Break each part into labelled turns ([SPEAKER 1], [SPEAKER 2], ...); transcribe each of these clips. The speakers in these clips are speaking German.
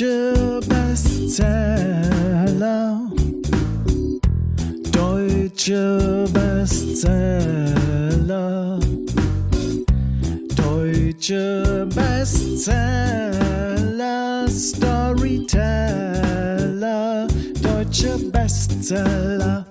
[SPEAKER 1] Deutsche Bestseller. Deutsche Bestseller. Deutsche Bestseller. Storyteller. Deutsche Bestseller.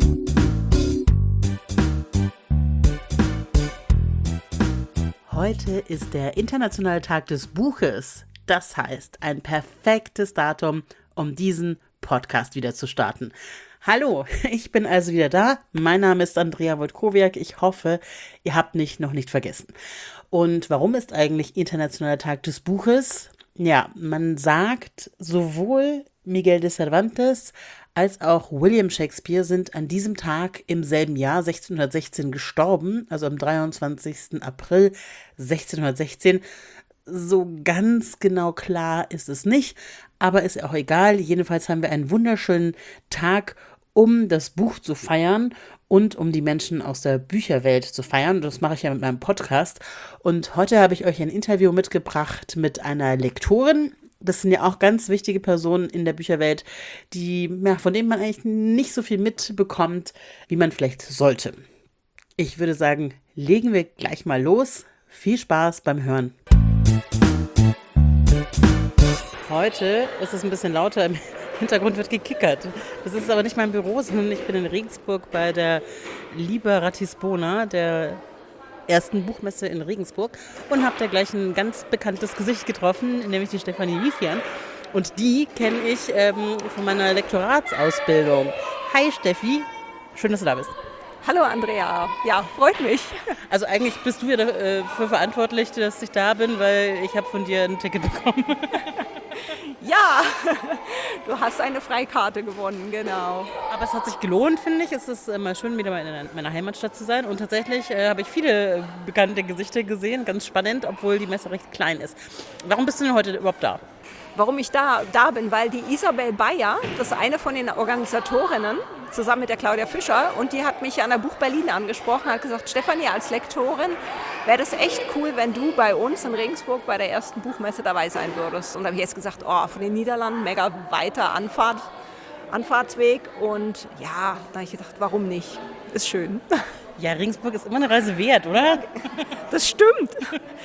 [SPEAKER 2] Heute ist der Internationale Tag des Buches. Das heißt, ein perfektes Datum, um diesen Podcast wieder zu starten. Hallo, ich bin also wieder da. Mein Name ist Andrea Wojtkowiak. Ich hoffe, ihr habt mich noch nicht vergessen. Und warum ist eigentlich Internationaler Tag des Buches? Ja, man sagt, sowohl Miguel de Cervantes als auch William Shakespeare sind an diesem Tag im selben Jahr 1616 gestorben, also am 23. April 1616. So ganz genau klar ist es nicht, aber ist auch egal. Jedenfalls haben wir einen wunderschönen Tag, um das Buch zu feiern und um die Menschen aus der Bücherwelt zu feiern. Das mache ich ja mit meinem Podcast. Und heute habe ich euch ein Interview mitgebracht mit einer Lektorin. Das sind ja auch ganz wichtige Personen in der Bücherwelt, von denen man eigentlich nicht so viel mitbekommt, wie man vielleicht sollte. Ich würde sagen, legen wir gleich mal los. Viel Spaß beim Hören. Heute ist es ein bisschen lauter, im Hintergrund wird gekickert. Das ist aber nicht mein Büro, sondern ich bin in Regensburg bei der Liber Ratisbona, der ersten Buchmesse in Regensburg, und habe da gleich ein ganz bekanntes Gesicht getroffen, nämlich die Stefanie Wiefjan. Und die kenne ich von meiner Lektoratsausbildung. Hi Steffi, schön, dass du da bist.
[SPEAKER 3] Hallo Andrea, ja, freut mich.
[SPEAKER 2] Also eigentlich bist du ja dafür verantwortlich, dass ich da bin, weil ich habe von dir ein Ticket bekommen.
[SPEAKER 3] Ja, du hast eine Freikarte gewonnen, genau.
[SPEAKER 2] Aber es hat sich gelohnt, finde ich. Es ist immer schön, wieder mal in meiner Heimatstadt zu sein. Und tatsächlich habe ich viele bekannte Gesichter gesehen. Ganz spannend, obwohl die Messe recht klein ist. Warum bist du denn heute überhaupt da?
[SPEAKER 3] Warum ich da bin, weil die Isabel Bayer, das ist eine von den Organisatorinnen, zusammen mit der Claudia Fischer, und die hat mich an der Buch Berlin angesprochen, hat gesagt, Stefanie, als Lektorin wäre das echt cool, wenn du bei uns in Regensburg bei der ersten Buchmesse dabei sein würdest. Und da habe ich jetzt gesagt, von den Niederlanden, mega weiter Anfahrtsweg, und ja, da habe ich gedacht, warum nicht? Ist schön.
[SPEAKER 2] Ja, Regensburg ist immer eine Reise wert, oder?
[SPEAKER 3] Das stimmt.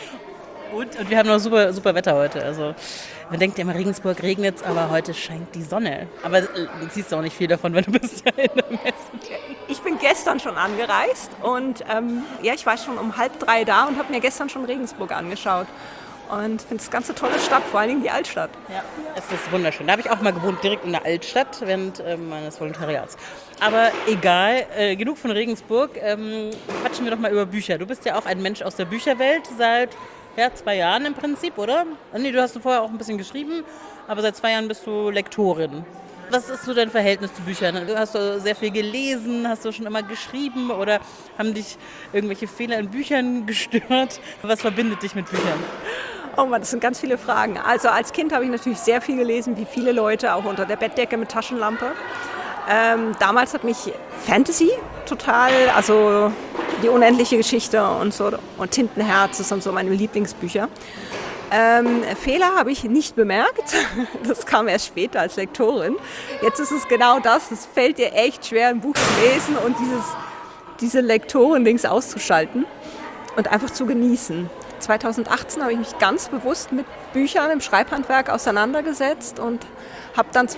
[SPEAKER 2] Und wir haben noch super Wetter heute. Also man denkt ja immer, Regensburg regnet, aber heute scheint die Sonne. Aber du siehst auch nicht viel davon, wenn du bist ja in der Messe.
[SPEAKER 3] Ich bin gestern schon angereist und ich war schon um 2:30 da und habe mir gestern schon Regensburg angeschaut. Und finde es eine ganz tolle Stadt, vor allen Dingen die Altstadt.
[SPEAKER 2] Ja, es ist wunderschön. Da habe ich auch mal gewohnt, direkt in der Altstadt, während meines Volontariats. Aber egal, genug von Regensburg. Quatschen wir doch mal über Bücher. Du bist ja auch ein Mensch aus der Bücherwelt seit 2 Jahren im Prinzip, oder? Nee, du hast vorher auch ein bisschen geschrieben, aber seit 2 Jahren bist du Lektorin. Was ist so dein Verhältnis zu Büchern? Hast du sehr viel gelesen? Hast du schon immer geschrieben? Oder haben dich irgendwelche Fehler in Büchern gestört? Was verbindet dich mit Büchern?
[SPEAKER 3] Oh Mann, das sind ganz viele Fragen. Also als Kind habe ich natürlich sehr viel gelesen, wie viele Leute, auch unter der Bettdecke mit Taschenlampe. Damals hat mich Fantasy total, also die unendliche Geschichte und so, und Tintenherz, das sind so meine Lieblingsbücher. Fehler habe ich nicht bemerkt, das kam erst später als Lektorin. Jetzt ist es genau das, es fällt dir echt schwer, ein Buch zu lesen und diese Lektoren-Dings auszuschalten und einfach zu genießen. 2018 habe ich mich ganz bewusst mit Büchern im Schreibhandwerk auseinandergesetzt und habe dann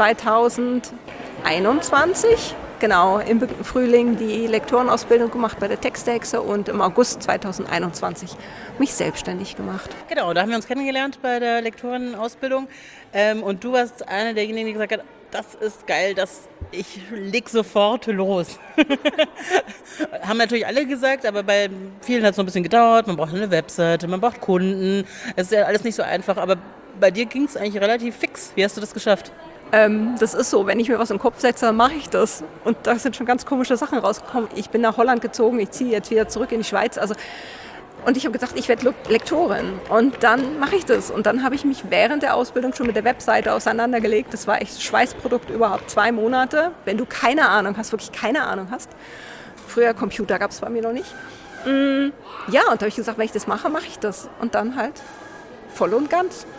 [SPEAKER 3] 2021, genau, im Frühling die Lektorenausbildung gemacht bei der Texthexe und im August 2021 mich selbstständig gemacht.
[SPEAKER 2] Genau, da haben wir uns kennengelernt bei der Lektorenausbildung und du warst eine derjenigen, die gesagt hat, das ist geil, ich leg sofort los. Haben natürlich alle gesagt, aber bei vielen hat es noch ein bisschen gedauert. Man braucht eine Webseite, man braucht Kunden. Es ist ja alles nicht so einfach, aber bei dir ging es eigentlich relativ fix. Wie hast du das geschafft?
[SPEAKER 3] Das ist so, wenn ich mir was im Kopf setze, dann mache ich das. Und da sind schon ganz komische Sachen rausgekommen. Ich bin nach Holland gezogen, ich ziehe jetzt wieder zurück in die Schweiz. Und ich habe gesagt, ich werde Lektorin. Und dann mache ich das. Und dann habe ich mich während der Ausbildung schon mit der Webseite auseinandergelegt. Das war echt das Schweißprodukt überhaupt 2 Monate. Wenn du keine Ahnung hast, wirklich keine Ahnung hast. Früher Computer gab es bei mir noch nicht. Ja, und da habe ich gesagt, wenn ich das mache, mache ich das. Und dann halt voll und ganz.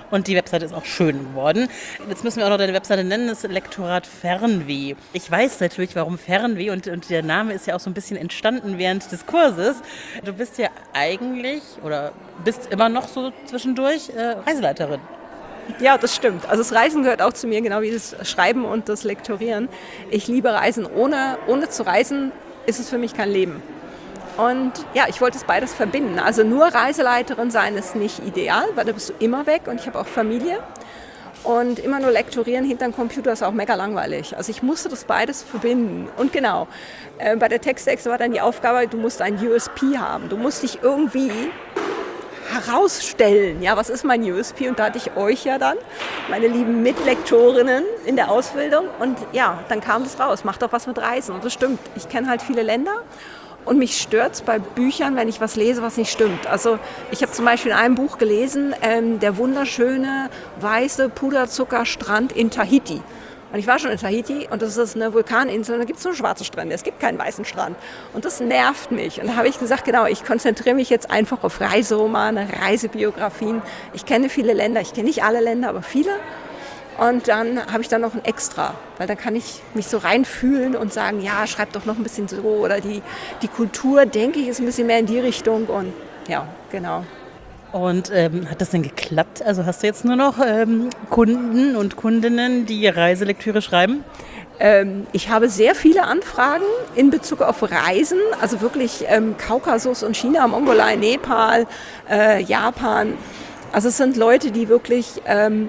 [SPEAKER 2] Und die Webseite ist auch schön geworden. Jetzt müssen wir auch noch deine Webseite nennen, das Lektorat Fernweh. Ich weiß natürlich, warum Fernweh und der Name ist ja auch so ein bisschen entstanden während des Kurses. Du bist ja eigentlich oder bist immer noch so zwischendurch Reiseleiterin.
[SPEAKER 3] Ja, das stimmt. Also das Reisen gehört auch zu mir, genau wie das Schreiben und das Lektorieren. Ich liebe Reisen. Ohne zu reisen ist es für mich kein Leben. Und ja, ich wollte es beides verbinden. Also nur Reiseleiterin sein ist nicht ideal, weil da bist du immer weg und ich habe auch Familie. Und immer nur lektorieren hinterm Computer ist auch mega langweilig. Also ich musste das beides verbinden. Und genau, bei der Textexte war dann die Aufgabe, du musst ein USP haben. Du musst dich irgendwie herausstellen. Ja, was ist mein USP? Und da hatte ich euch ja dann, meine lieben Mitlektorinnen in der Ausbildung. Und ja, dann kam das raus. Mach doch was mit Reisen. Und das stimmt. Ich kenne halt viele Länder. Und mich stört es bei Büchern, wenn ich was lese, was nicht stimmt. Also ich habe zum Beispiel in einem Buch gelesen, der wunderschöne weiße Puderzuckerstrand in Tahiti. Und ich war schon in Tahiti und das ist eine Vulkaninsel und da gibt es nur schwarze Strände, es gibt keinen weißen Strand. Und das nervt mich. Und da habe ich gesagt, genau, ich konzentriere mich jetzt einfach auf Reiseromane, Reisebiografien. Ich kenne viele Länder, ich kenne nicht alle Länder, aber viele. Und dann habe ich dann noch ein Extra, weil dann kann ich mich so reinfühlen und sagen, ja, schreib doch noch ein bisschen so. Oder die Kultur, denke ich, ist ein bisschen mehr in die Richtung. Und ja, genau.
[SPEAKER 2] Und hat das denn geklappt? Also hast du jetzt nur noch Kunden und Kundinnen, die Reiselektüre schreiben?
[SPEAKER 3] Ich habe sehr viele Anfragen in Bezug auf Reisen, also wirklich Kaukasus und China, Mongolei, Nepal, Japan. Also es sind Leute, die wirklich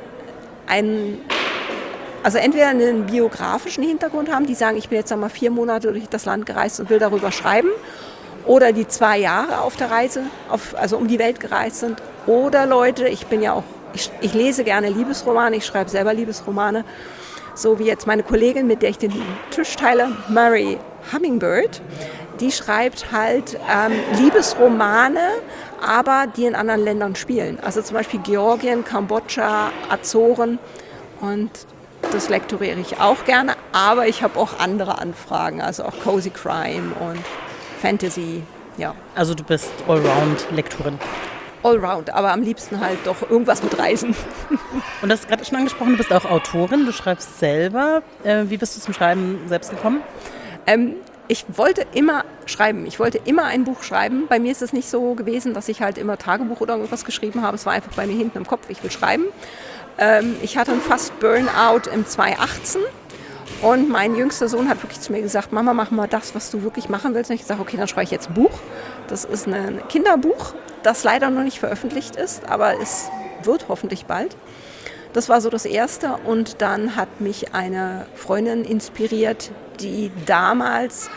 [SPEAKER 3] also entweder einen biografischen Hintergrund haben, die sagen, ich bin jetzt einmal 4 Monate durch das Land gereist und will darüber schreiben. Oder die 2 Jahre auf der Reise, also um die Welt gereist sind. Oder Leute, ich lese gerne Liebesromane, ich schreibe selber Liebesromane. So wie jetzt meine Kollegin, mit der ich den Tisch teile, Mary Hummingbird. Die schreibt halt Liebesromane, aber die in anderen Ländern spielen. Also zum Beispiel Georgien, Kambodscha, Azoren. Und das lektoriere ich auch gerne. Aber ich habe auch andere Anfragen, also auch Cozy Crime und Fantasy, ja.
[SPEAKER 2] Also du bist Allround-Lektorin.
[SPEAKER 3] Allround, aber am liebsten halt doch irgendwas mit Reisen.
[SPEAKER 2] Und das ist gerade schon angesprochen, du bist auch Autorin, du schreibst selber. Wie bist du zum Schreiben selbst gekommen?
[SPEAKER 3] Ich wollte immer schreiben. Ich wollte immer ein Buch schreiben. Bei mir ist es nicht so gewesen, dass ich halt immer Tagebuch oder irgendwas geschrieben habe. Es war einfach bei mir hinten im Kopf, ich will schreiben. Ich hatte einen fast Burnout im 2018. Und mein jüngster Sohn hat wirklich zu mir gesagt, Mama, mach mal das, was du wirklich machen willst. Und ich sage, okay, dann schreibe ich jetzt ein Buch. Das ist ein Kinderbuch, das leider noch nicht veröffentlicht ist, aber es wird hoffentlich bald. Das war so das Erste. Und dann hat mich eine Freundin inspiriert, die damals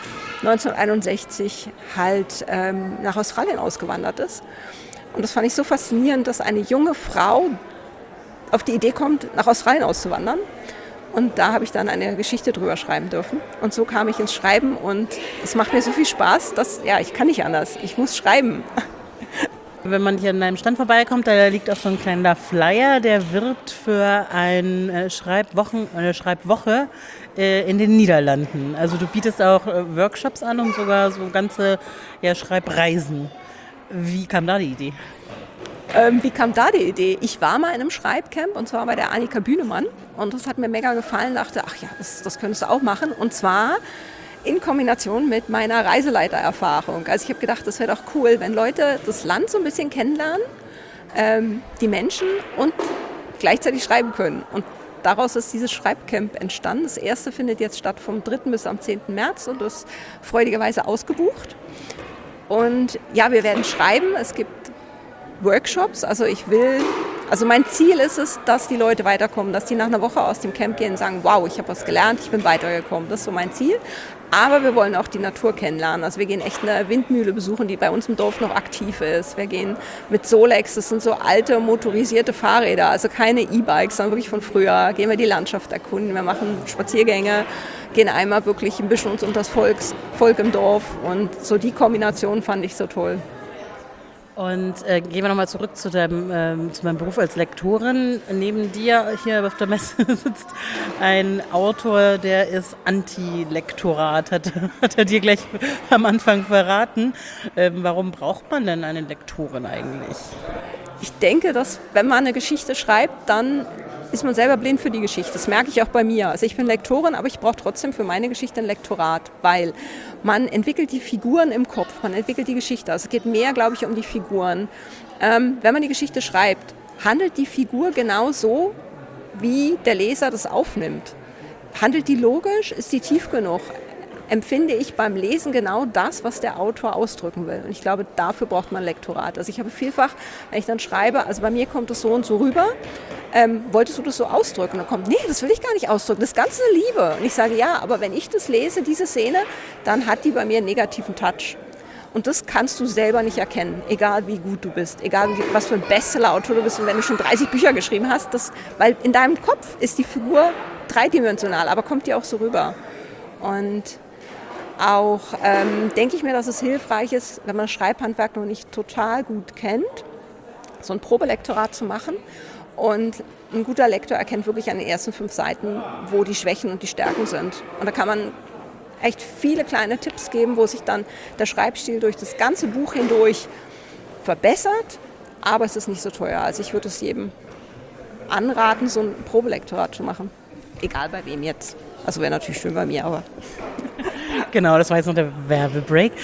[SPEAKER 3] 1961 halt nach Australien ausgewandert ist. Und das fand ich so faszinierend, dass eine junge Frau auf die Idee kommt, nach Australien auszuwandern. Und da habe ich dann eine Geschichte drüber schreiben dürfen. Und so kam ich ins Schreiben und es macht mir so viel Spaß, dass, ja, ich kann nicht anders. Ich muss schreiben.
[SPEAKER 2] Wenn man hier an einem Stand vorbeikommt, da liegt auch so ein kleiner Flyer, der wird für eine Schreibwoche in den Niederlanden. Also du bietest auch Workshops an und sogar so ganze Schreibreisen. Wie kam da die Idee?
[SPEAKER 3] Wie kam da die Idee? Ich war mal in einem Schreibcamp und zwar bei der Annika Bühnemann und das hat mir mega gefallen. Dachte, ach ja, das könntest du auch machen und zwar in Kombination mit meiner Reiseleitererfahrung. Also ich habe gedacht, das wäre doch cool, wenn Leute das Land so ein bisschen kennenlernen, die Menschen und gleichzeitig schreiben können. Und daraus ist dieses Schreibcamp entstanden. Das erste findet jetzt statt vom 3. bis am 10. März und ist freudigerweise ausgebucht. Und ja, wir werden schreiben. Es gibt Workshops. Also mein Ziel ist es, dass die Leute weiterkommen, dass die nach einer Woche aus dem Camp gehen und sagen, wow, ich habe was gelernt, ich bin weitergekommen. Das ist so mein Ziel. Aber wir wollen auch die Natur kennenlernen. Also wir gehen echt eine Windmühle besuchen, die bei uns im Dorf noch aktiv ist. Wir gehen mit Solex, das sind so alte motorisierte Fahrräder, also keine E-Bikes, sondern wirklich von früher. Gehen wir die Landschaft erkunden, wir machen Spaziergänge, gehen einmal wirklich ein bisschen uns unter das Volk im Dorf. Und so die Kombination fand ich so toll.
[SPEAKER 2] Und gehen wir nochmal zurück zu meinem Beruf als Lektorin. Neben dir hier auf der Messe sitzt ein Autor, der ist Anti-Lektorat, hat er dir gleich am Anfang verraten. Warum braucht man denn eine Lektorin eigentlich?
[SPEAKER 3] Ich denke, dass wenn man eine Geschichte schreibt, dann ist man selber blind für die Geschichte. Das merke ich auch bei mir. Also ich bin Lektorin, aber ich brauche trotzdem für meine Geschichte ein Lektorat, weil man entwickelt die Figuren im Kopf, man entwickelt die Geschichte. Also es geht mehr, glaube ich, um die Figuren. Wenn man die Geschichte schreibt, handelt die Figur genau so, wie der Leser das aufnimmt. Handelt die logisch? Ist die tief genug? Empfinde ich beim Lesen genau das, was der Autor ausdrücken will. Und ich glaube, dafür braucht man Lektorat. Also ich habe vielfach, wenn ich dann schreibe, also bei mir kommt es so und so rüber, wolltest du das so ausdrücken? Und dann kommt, nee, das will ich gar nicht ausdrücken, das ist ganz eine Liebe. Und ich sage, ja, aber wenn ich das lese, diese Szene, dann hat die bei mir einen negativen Touch. Und das kannst du selber nicht erkennen, egal wie gut du bist, egal was für ein Bestseller-Autor du bist und wenn du schon 30 Bücher geschrieben hast, weil in deinem Kopf ist die Figur dreidimensional, aber kommt die auch so rüber. Und auch denke ich mir, dass es hilfreich ist, wenn man Schreibhandwerk noch nicht total gut kennt, so ein Probelektorat zu machen. Und ein guter Lektor erkennt wirklich an den ersten 5 Seiten, wo die Schwächen und die Stärken sind. Und da kann man echt viele kleine Tipps geben, wo sich dann der Schreibstil durch das ganze Buch hindurch verbessert, aber es ist nicht so teuer. Also ich würde es jedem anraten, so ein Probelektorat zu machen. Egal bei wem jetzt. Also wäre natürlich schön bei mir, aber...
[SPEAKER 2] Genau, das war jetzt noch der Werbebreak.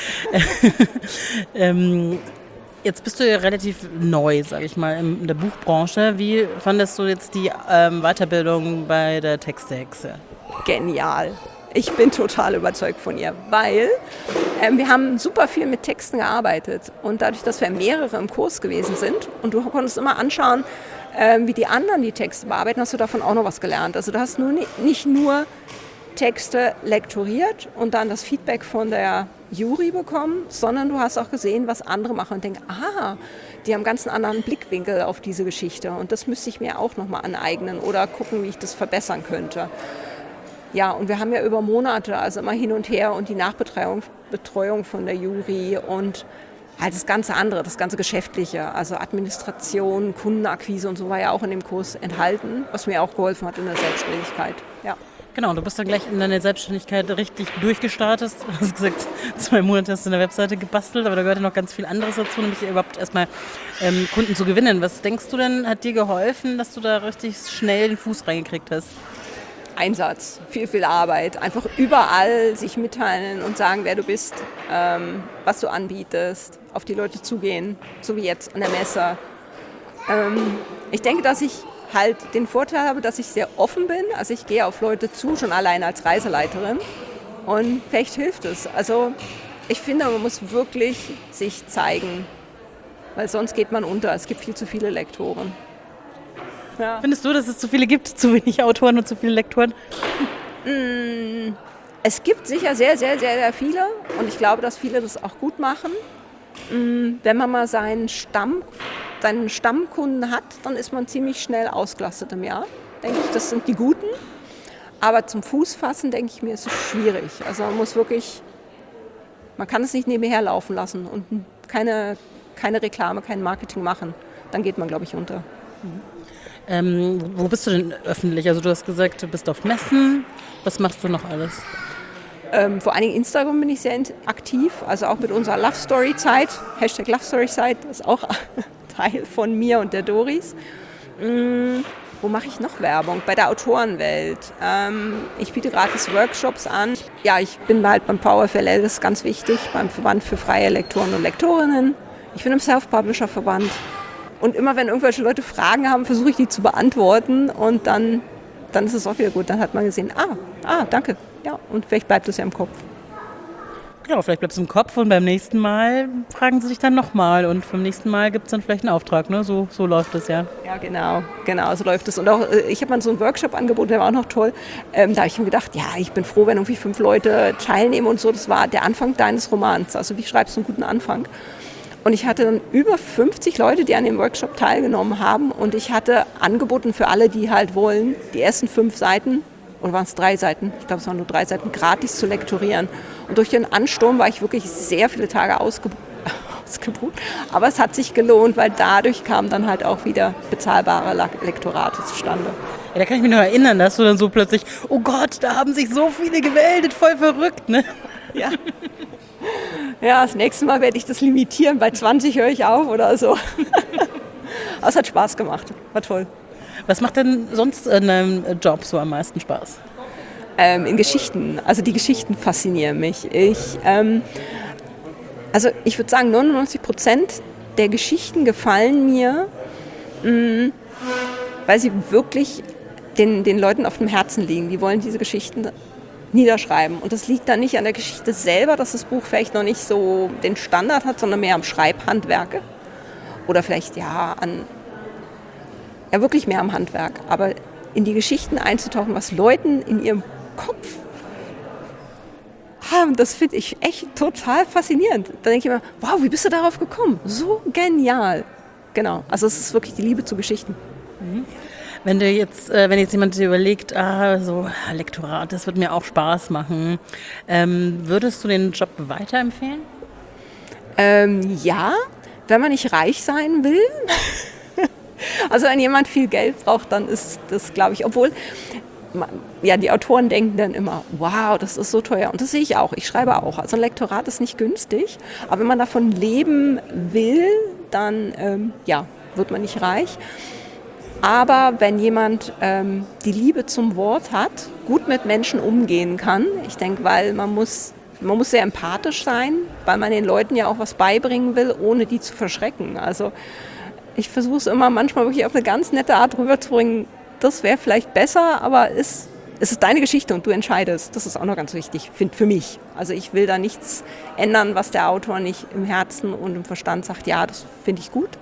[SPEAKER 2] Jetzt bist du ja relativ neu, sage ich mal, in der Buchbranche. Wie fandest du jetzt die Weiterbildung bei der Textehexe?
[SPEAKER 3] Genial. Ich bin total überzeugt von ihr, weil wir haben super viel mit Texten gearbeitet. Und dadurch, dass wir mehrere im Kurs gewesen sind und du konntest immer anschauen, wie die anderen die Texte bearbeiten, hast du davon auch noch was gelernt. Also du hast nicht nur Texte lektoriert und dann das Feedback von der Jury bekommen, sondern du hast auch gesehen, was andere machen und denkst, die haben ganz einen anderen Blickwinkel auf diese Geschichte und das müsste ich mir auch nochmal aneignen oder gucken, wie ich das verbessern könnte. Ja, und wir haben ja über Monate, also immer hin und her und die Nachbetreuung von der Jury und halt das ganze andere, das ganze Geschäftliche, also Administration, Kundenakquise und so war ja auch in dem Kurs enthalten, was mir auch geholfen hat in der Selbstständigkeit. Ja.
[SPEAKER 2] Genau, du bist dann gleich in deine Selbstständigkeit richtig durchgestartet. Du hast gesagt, 2 Monate hast du eine Webseite gebastelt, aber da gehört ja noch ganz viel anderes dazu, nämlich überhaupt erstmal Kunden zu gewinnen. Was denkst du denn, hat dir geholfen, dass du da richtig schnell den Fuß reingekriegt hast?
[SPEAKER 3] Einsatz, viel Arbeit, einfach überall sich mitteilen und sagen, wer du bist, was du anbietest, auf die Leute zugehen, so wie jetzt an der Messe. Ich denke, dass ich halt den Vorteil habe, dass ich sehr offen bin, also ich gehe auf Leute zu, schon allein als Reiseleiterin und vielleicht hilft es. Also ich finde, man muss wirklich sich zeigen, weil sonst geht man unter, es gibt viel zu viele Lektoren. Ja.
[SPEAKER 2] Findest du, dass es zu viele gibt, zu wenig Autoren und zu viele Lektoren?
[SPEAKER 3] Es gibt sicher sehr, sehr, sehr, sehr viele und ich glaube, dass viele das auch gut machen. Wenn man mal seinen Stammkunden hat, dann ist man ziemlich schnell ausgelastet im Jahr. Denke ich, das sind die Guten. Aber zum Fußfassen, denke ich mir, ist es schwierig. Also man kann es nicht nebenher laufen lassen und keine Reklame, kein Marketing machen. Dann geht man, glaube ich, unter.
[SPEAKER 2] Wo bist du denn öffentlich? Also du hast gesagt, du bist auf Messen. Was machst du noch alles?
[SPEAKER 3] Vor allen Dingen Instagram bin ich sehr aktiv, also auch mit unserer Love Story Zeit, Hashtag Love Story Zeit, das ist auch Teil von mir und der Doris. Wo mache ich noch Werbung? Bei der Autorenwelt. Ich biete gratis Workshops an. Ja, ich bin halt beim VfLL, das ist ganz wichtig, beim Verband für freie Lektoren und Lektorinnen. Ich bin im Self-Publisher-Verband. Und immer wenn irgendwelche Leute Fragen haben, versuche ich die zu beantworten und dann ist es auch wieder gut. Dann hat man gesehen, danke. Ja, und vielleicht bleibt es ja im Kopf.
[SPEAKER 2] Genau, vielleicht bleibt es im Kopf und beim nächsten Mal fragen sie dich dann nochmal und beim nächsten Mal gibt es dann vielleicht einen Auftrag, ne? So läuft es ja.
[SPEAKER 3] Ja, genau, so läuft es. Und auch, ich habe mal so einen Workshop angeboten, der war auch noch toll. Da habe ich mir gedacht, ja, ich bin froh, wenn irgendwie 5 Leute teilnehmen und so. Das war der Anfang deines Romans. Also wie schreibst du einen guten Anfang? Und ich hatte dann über 50 Leute, die an dem Workshop teilgenommen haben. Und ich hatte angeboten für alle, die halt wollen, die ersten 5 Seiten, oder waren es 3 Seiten? Ich glaube, es waren nur 3 Seiten, gratis zu lektorieren. Und durch den Ansturm war ich wirklich sehr viele Tage ausgebucht. Aber es hat sich gelohnt, weil dadurch kamen dann halt auch wieder bezahlbare Lektorate zustande.
[SPEAKER 2] Ja, da kann ich mich noch erinnern, dass du dann so plötzlich, oh Gott, da haben sich so viele gemeldet, voll verrückt, ne?
[SPEAKER 3] Ja. Ja, das nächste Mal werde ich das limitieren. Bei 20 höre ich auf oder so. Aber es hat Spaß gemacht. War toll.
[SPEAKER 2] Was macht denn sonst in deinem Job so am meisten Spaß?
[SPEAKER 3] In Geschichten. Also die Geschichten faszinieren mich. Ich würde sagen, 99% der Geschichten gefallen mir, weil sie wirklich den Leuten auf dem Herzen liegen. Die wollen diese Geschichten niederschreiben. Und das liegt dann nicht an der Geschichte selber, dass das Buch vielleicht noch nicht so den Standard hat, sondern mehr am Schreibhandwerke. Oder vielleicht wirklich mehr am Handwerk. Aber in die Geschichten einzutauchen, was Leuten in ihrem Kopf haben, das finde ich echt total faszinierend. Da denke ich immer, wow, wie bist du darauf gekommen? So genial. Genau, also es ist wirklich die Liebe zu Geschichten.
[SPEAKER 2] Wenn jetzt jemand dir überlegt, Lektorat, das wird mir auch Spaß machen, würdest du den Job weiterempfehlen?
[SPEAKER 3] Ja, wenn man nicht reich sein will. Also wenn jemand viel Geld braucht, dann ist das, glaube ich, obwohl die Autoren denken dann immer, wow, das ist so teuer. Und das sehe ich auch, ich schreibe auch. Also ein Lektorat ist nicht günstig, aber wenn man davon leben will, dann wird man nicht reich. Aber wenn jemand die Liebe zum Wort hat, gut mit Menschen umgehen kann, ich denke, weil man muss sehr empathisch sein, weil man den Leuten ja auch was beibringen will, ohne die zu verschrecken. Also ich versuche es immer manchmal wirklich auf eine ganz nette Art rüberzubringen, das wäre vielleicht besser, aber es ist deine Geschichte und du entscheidest. Das ist auch noch ganz wichtig, für mich. Also ich will da nichts ändern, was der Autor nicht im Herzen und im Verstand sagt, ja, das finde ich gut.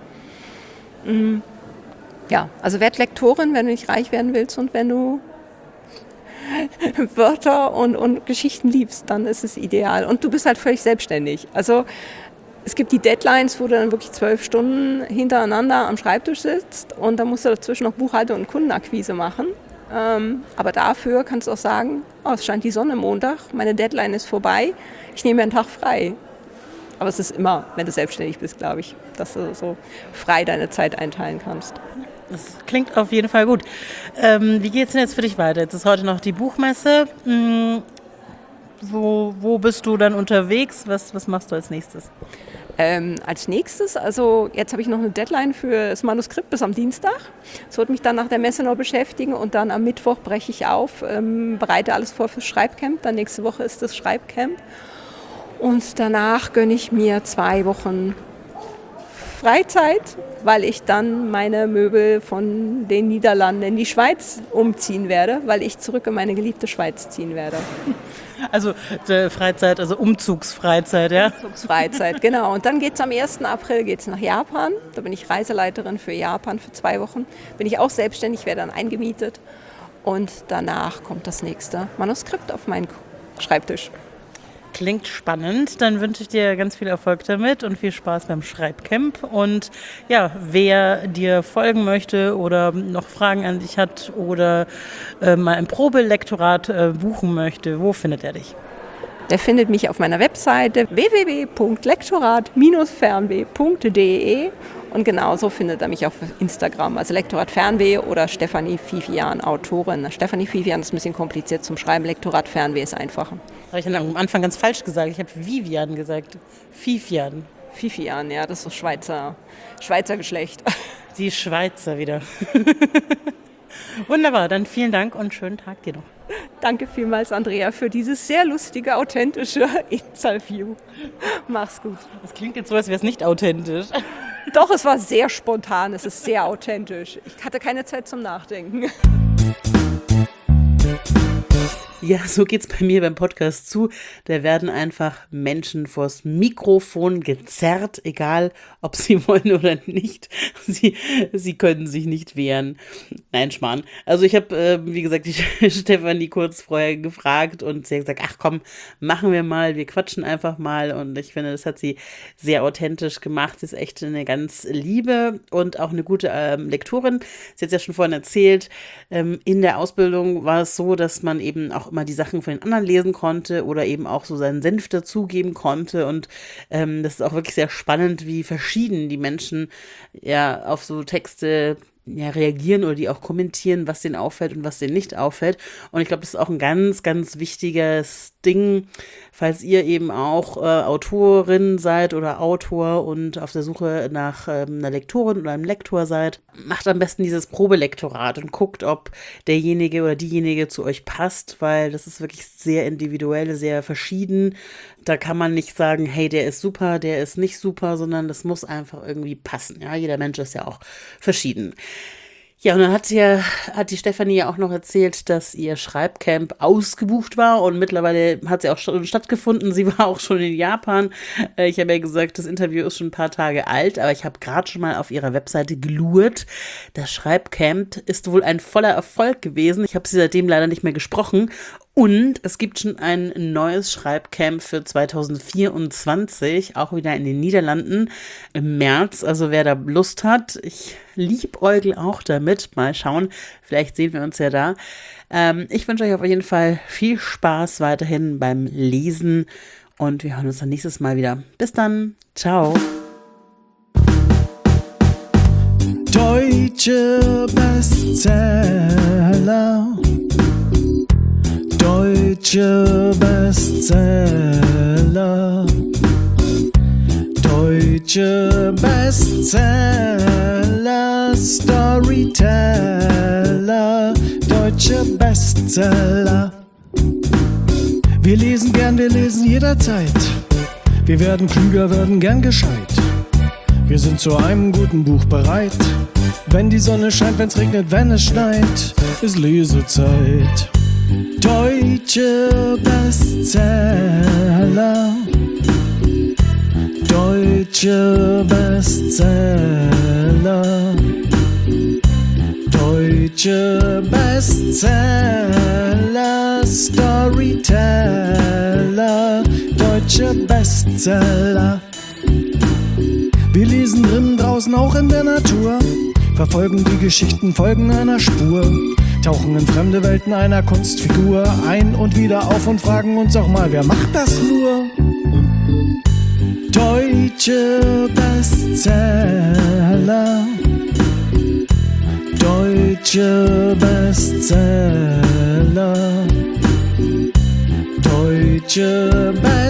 [SPEAKER 3] Ja, also werd Lektorin, wenn du nicht reich werden willst und wenn du Wörter und Geschichten liebst, dann ist es ideal. Und du bist halt völlig selbstständig. Also es gibt die Deadlines, wo du dann wirklich 12 Stunden hintereinander am Schreibtisch sitzt und dann musst du dazwischen noch Buchhaltung und Kundenakquise machen. Aber dafür kannst du auch sagen, es scheint die Sonne Montag, meine Deadline ist vorbei, ich nehme mir einen Tag frei. Aber es ist immer, wenn du selbstständig bist, glaube ich, dass du so frei deine Zeit einteilen kannst.
[SPEAKER 2] Das klingt auf jeden Fall gut. Wie geht es denn jetzt für dich weiter? Jetzt ist heute noch die Buchmesse. Wo bist du dann unterwegs? Was machst du als nächstes?
[SPEAKER 3] Als nächstes, also jetzt habe ich noch eine Deadline für das Manuskript bis am Dienstag. Das wird mich dann nach der Messe noch beschäftigen und dann am Mittwoch breche ich auf, bereite alles vor fürs Schreibcamp. Dann nächste Woche ist das Schreibcamp. Und danach gönne ich mir 2 Wochen Freizeit, weil ich dann meine Möbel von den Niederlanden in die Schweiz umziehen werde, weil ich zurück in meine geliebte Schweiz ziehen werde.
[SPEAKER 2] Also Freizeit, also Umzugsfreizeit, ja?
[SPEAKER 3] Umzugsfreizeit, genau. Und dann geht es am 1. April nach Japan. Da bin ich Reiseleiterin für Japan für 2 Wochen. Bin ich auch selbstständig, werde dann eingemietet. Und danach kommt das nächste Manuskript auf meinen Schreibtisch.
[SPEAKER 2] Klingt spannend. Dann wünsche ich dir ganz viel Erfolg damit und viel Spaß beim Schreibcamp. Und ja, wer dir folgen möchte oder noch Fragen an dich hat oder mal ein Probelektorat buchen möchte, wo findet er dich?
[SPEAKER 3] Der findet mich auf meiner Webseite www.lektorat-fernweh.de und genauso findet er mich auf Instagram, also Lektorat Fernweh oder Stefanie Vivian, Autorin. Stefanie Vivian ist ein bisschen kompliziert zum Schreiben, Lektorat Fernweh ist einfacher.
[SPEAKER 2] Habe ich dann am Anfang ganz falsch gesagt. Ich habe Vivian gesagt. Vivian.
[SPEAKER 3] Vivian, ja, das ist so Schweizer Geschlecht.
[SPEAKER 2] Die Schweizer wieder. Wunderbar, dann vielen Dank und schönen Tag dir noch.
[SPEAKER 3] Danke vielmals, Andrea, für dieses sehr lustige, authentische Interview. Mach's gut.
[SPEAKER 2] Das klingt jetzt so, als wäre es nicht authentisch.
[SPEAKER 3] Doch, es war sehr spontan, es ist sehr authentisch. Ich hatte keine Zeit zum Nachdenken.
[SPEAKER 2] Ja, so geht's bei mir beim Podcast zu. Da werden einfach Menschen vors Mikrofon gezerrt, egal ob sie wollen oder nicht. Sie können sich nicht wehren. Nein, Schmarrn. Also ich habe, wie gesagt, die Stefanie kurz vorher gefragt und sie hat gesagt, ach komm, machen wir mal, wir quatschen einfach mal. Und ich finde, das hat sie sehr authentisch gemacht. Sie ist echt eine ganz liebe und auch eine gute Lektorin. Sie hat es ja schon vorhin erzählt, in der Ausbildung war es so, dass man eben auch mal die Sachen von den anderen lesen konnte oder eben auch so seinen Senf dazugeben konnte. Und das ist auch wirklich sehr spannend, wie verschieden die Menschen ja auf so Texte reagieren oder die auch kommentieren, was denen auffällt und was denen nicht auffällt. Und ich glaube, das ist auch ein ganz, ganz wichtiges Ding, falls ihr eben auch Autorin seid oder Autor und auf der Suche nach einer Lektorin oder einem Lektor seid. Macht am besten dieses Probelektorat und guckt, ob derjenige oder diejenige zu euch passt, weil das ist wirklich sehr individuell, sehr verschieden. Da kann man nicht sagen, hey, der ist super, der ist nicht super, sondern das muss einfach irgendwie passen. Ja, jeder Mensch ist ja auch verschieden. Ja, und dann hat die Stefanie ja auch noch erzählt, dass ihr Schreibcamp ausgebucht war und mittlerweile hat sie auch schon stattgefunden. Sie war auch schon in Japan. Ich habe ja gesagt, das Interview ist schon ein paar Tage alt, aber ich habe gerade schon mal auf ihrer Webseite gelurrt. Das Schreibcamp ist wohl ein voller Erfolg gewesen. Ich habe sie seitdem leider nicht mehr gesprochen. Und es gibt schon ein neues Schreibcamp für 2024, auch wieder in den Niederlanden im März. Also wer da Lust hat, ich liebäugel auch damit. Mal schauen, vielleicht sehen wir uns ja da. Ich wünsche euch auf jeden Fall viel Spaß weiterhin beim Lesen und wir hören uns dann nächstes Mal wieder. Bis dann. Ciao.
[SPEAKER 1] Deutsche Bestseller. Deutsche Bestseller. Deutsche Bestseller. Storyteller. Deutsche Bestseller. Wir lesen gern, wir lesen jederzeit. Wir werden klüger, werden gern gescheit. Wir sind zu einem guten Buch bereit. Wenn die Sonne scheint, wenn's regnet, wenn es schneit, ist Lesezeit. Deutsche Bestseller. Deutsche Bestseller. Deutsche Bestseller. Storyteller. Deutsche Bestseller. Wir lesen drinnen, draußen, auch in der Natur. Verfolgen die Geschichten, folgen einer Spur. Tauchen in fremde Welten einer Kunstfigur ein und wieder auf und fragen uns auch mal, wer macht das nur? Deutsche Bestseller. Deutsche Bestseller. Deutsche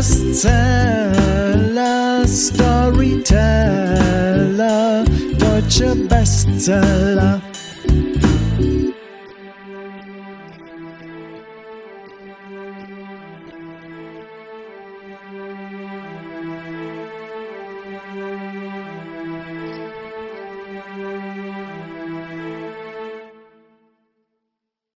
[SPEAKER 1] Bestseller. Storyteller. Deutsche Bestseller.